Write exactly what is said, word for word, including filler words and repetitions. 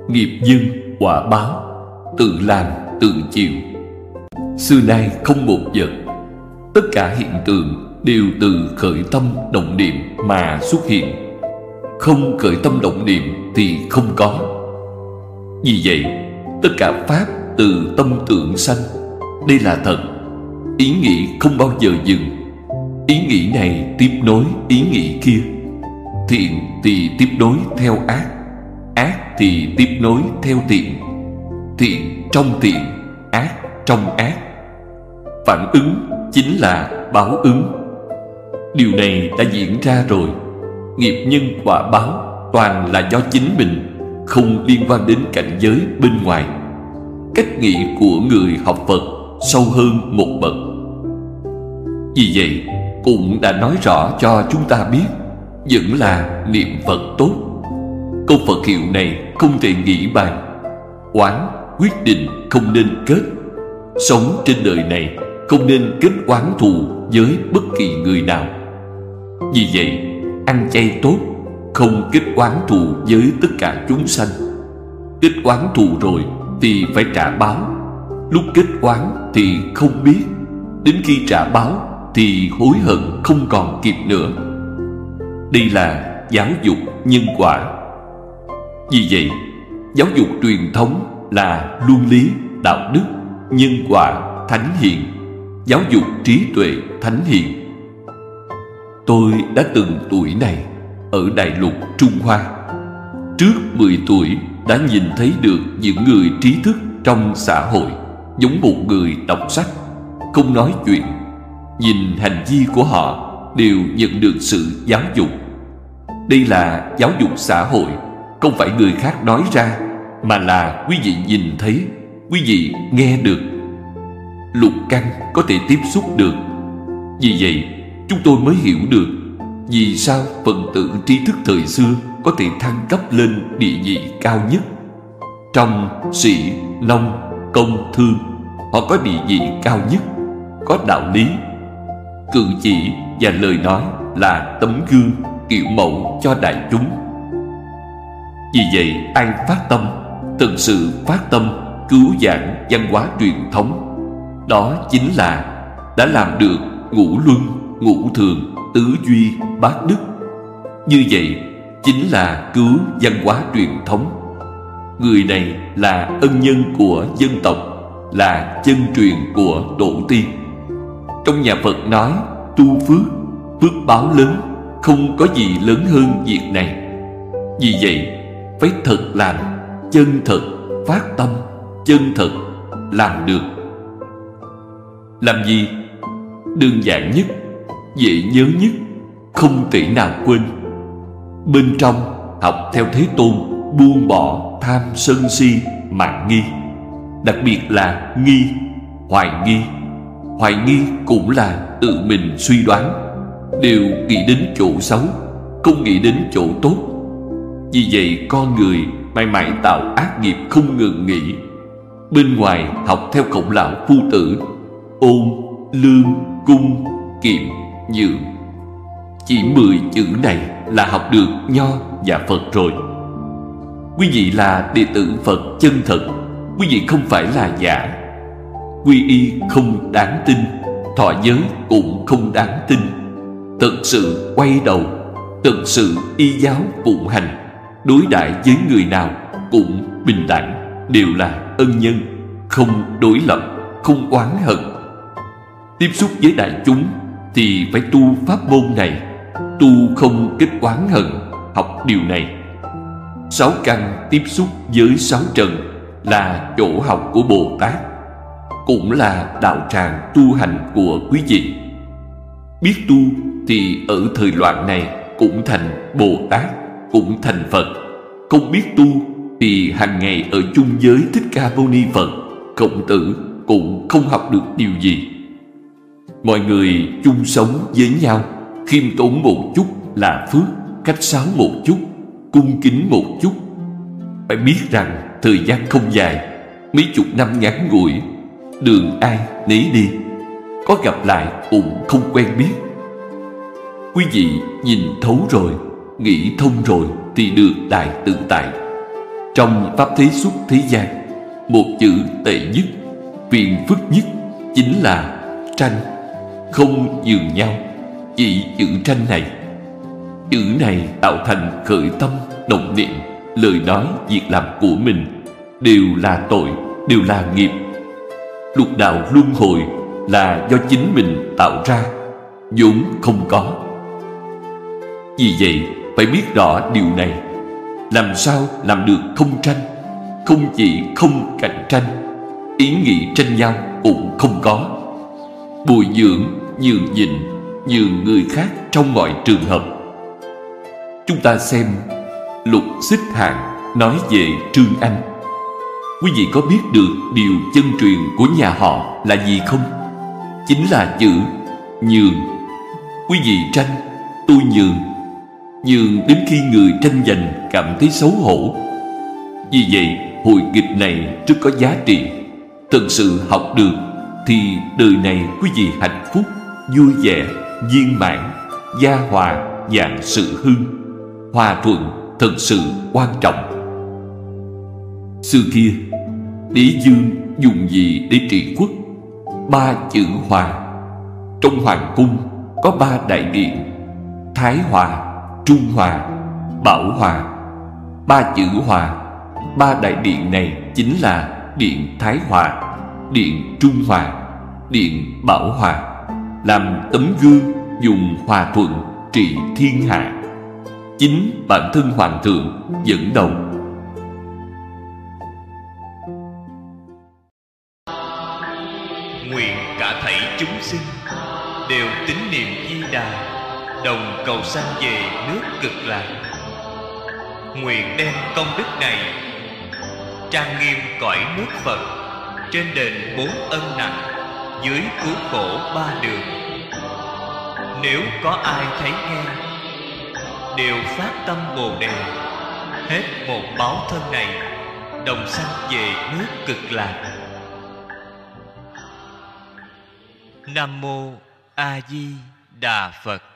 Nghiệp duyên quả báo, tự làm tự chịu. Xưa nay không một vật, tất cả hiện tượng đều từ khởi tâm động niệm mà xuất hiện. Không khởi tâm động niệm thì không có. Vì vậy, tất cả pháp từ tâm tưởng sanh. Đây là thật. Ý nghĩ không bao giờ dừng. Ý nghĩ này tiếp nối ý nghĩ kia. Thiện thì tiếp nối theo ác, ác thì tiếp nối theo thiện, thiện trong thiện, ác trong ác. Phản ứng chính là báo ứng. Điều này đã diễn ra rồi. Nghiệp nhân quả báo toàn là do chính mình, không liên quan đến cảnh giới bên ngoài. Cách nghĩ của người học Phật sâu hơn một bậc. Vì vậy cũng đã nói rõ cho chúng ta biết, vẫn là niệm Phật tốt. Câu Phật hiệu này không thể nghĩ bàn. Oán quyết định không nên kết. Sống trên đời này không nên kết oán thù với bất kỳ người nào. Vì vậy, ăn chay tốt, không kết oán thù với tất cả chúng sanh. Kết oán thù rồi thì phải trả báo. Lúc kết oán thì không biết, đến khi trả báo thì hối hận không còn kịp nữa. Đây là giáo dục nhân quả. Vì vậy, giáo dục truyền thống là luân lý, đạo đức, nhân quả, thánh hiền. Giáo dục trí tuệ, thánh hiền. Tôi đã từng tuổi này ở Đại Lục Trung Hoa. Trước mười tuổi đã nhìn thấy được những người trí thức trong xã hội giống một người đọc sách, không nói chuyện. Nhìn hành vi của họ đều nhận được sự giáo dục. Đây là giáo dục xã hội, không phải người khác nói ra, mà là quý vị nhìn thấy, quý vị nghe được. Lục căn có thể tiếp xúc được. Vì vậy, chúng tôi mới hiểu được vì sao phần tử trí thức thời xưa có thể thăng cấp lên địa vị cao nhất. Trong sĩ, nông, công, thương, họ có địa vị cao nhất, có đạo lý. Cử chỉ và lời nói là tấm gương, kiểu mẫu cho đại chúng. Vì vậy, ai phát tâm, thực sự phát tâm cứu vãn văn hóa truyền thống, đó chính là đã làm được ngũ luân, ngũ thường, tứ duy, bát đức. Như vậy chính là cứu văn hóa truyền thống. Người này là ân nhân của dân tộc, là chân truyền của tổ tiên. Trong nhà Phật nói tu phước, phước báo lớn, không có gì lớn hơn việc này. Vì vậy phải thật làm, chân thật, phát tâm, chân thật, làm được. Làm gì? Đơn giản nhất, dễ nhớ nhất, không thể nào quên. Bên trong học theo Thế Tôn, buông bỏ tham sân si mạn nghi. Đặc biệt là nghi, hoài nghi. Hoài nghi cũng là tự mình suy đoán, đều nghĩ đến chỗ xấu, không nghĩ đến chỗ tốt. Vì vậy con người mãi mãi tạo ác nghiệp không ngừng nghỉ. Bên ngoài học theo khổng lão phu tử, ôn, lương, cung, kiệm, nhượng. Chỉ mười chữ này là học được Nho và Phật rồi. Quý vị là đệ tử Phật chân thật, quý vị không phải là giả. Quy y không đáng tin, thọ giới cũng không đáng tin. Thật sự quay đầu, thật sự y giáo phụng hành, đối đãi với người nào cũng bình đẳng, đều là ân nhân, không đối lập, không oán hận. Tiếp xúc với đại chúng thì phải tu pháp môn này, tu không kết oán hận, học điều này. Sáu căn tiếp xúc với sáu trần là chỗ học của Bồ Tát, cũng là đạo tràng tu hành của quý vị. Biết tu thì ở thời loạn này cũng thành Bồ Tát, cũng thành Phật. Không biết tu thì hàng ngày ở chung với Thích Ca Mâu Ni Phật, Khổng Tử cũng không học được điều gì. Mọi người chung sống với nhau, khiêm tốn một chút là phước, khách sáo một chút, cung kính một chút. Phải biết rằng thời gian không dài, mấy chục năm ngắn ngủi, đường ai nấy đi, có gặp lại cũng không quen biết. Quý vị nhìn thấu rồi, nghĩ thông rồi thì được đại tự tại. Trong pháp thế xuất thế gian, một chữ tệ nhất, phiền phức nhất chính là tranh. Không nhường nhau, chỉ chữ tranh này. Chữ này tạo thành khởi tâm, động niệm, lời nói, việc làm của mình đều là tội, đều là nghiệp. Lục đạo luân hồi là do chính mình tạo ra, vốn không có. Vì vậy, phải biết rõ điều này. Làm sao làm được không tranh? Không chỉ không cạnh tranh, ý nghĩ tranh nhau cũng không có. Bồi dưỡng, nhường nhịn, nhường người khác trong mọi trường hợp. Chúng ta xem Lục Xích Hàng nói về Trương Anh. Quý vị có biết được điều chân truyền của nhà họ là gì không? Chính là chữ nhường. Quý vị tranh, tôi nhường. Nhường đến khi người tranh giành cảm thấy xấu hổ. Vì vậy, hội kịch này rất có giá trị. Thật sự học được thì đời này quý vị hạnh phúc, vui vẻ, viên mãn, gia hòa, vạn sự hưng. Hòa thuận thật sự quan trọng. Xưa kia, Đế Dương dùng gì để trị quốc? Ba chữ hòa. Trong hoàng cung có ba đại điện: Thái Hòa, Trung Hòa, Bảo Hòa. Ba chữ hòa, ba đại điện này chính là Điện Thái Hòa, Điện Trung Hòa, Điện Bảo Hòa, làm tấm gương dùng hòa thuận trị thiên hạ. Chính bản thân Hoàng thượng dẫn đầu. Nguyện cả thảy chúng sinh đều tín niệm Di Đà, đồng cầu sanh về nước Cực Lạc. Nguyện đem công đức này trang nghiêm cõi nước Phật, trên đền bốn ân nặng, dưới cứu khổ ba đường. Nếu có ai thấy nghe, đều phát tâm Bồ Đề, hết một báo thân này, đồng sanh về nước Cực Lạc. Nam Mô A Di Đà Phật.